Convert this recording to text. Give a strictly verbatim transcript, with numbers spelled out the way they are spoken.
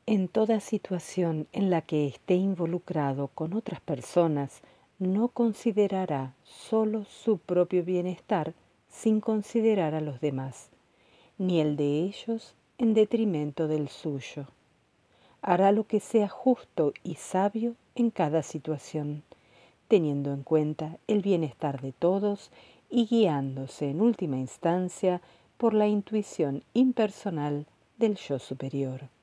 En toda situación en la que esté involucrado con otras personas, no considerará solo su propio bienestar sin considerar a los demás, ni el de ellos en detrimento del suyo. Hará lo que sea justo y sabio en cada situación, teniendo en cuenta el bienestar de todos y guiándose en última instancia por la intuición impersonal del yo superior.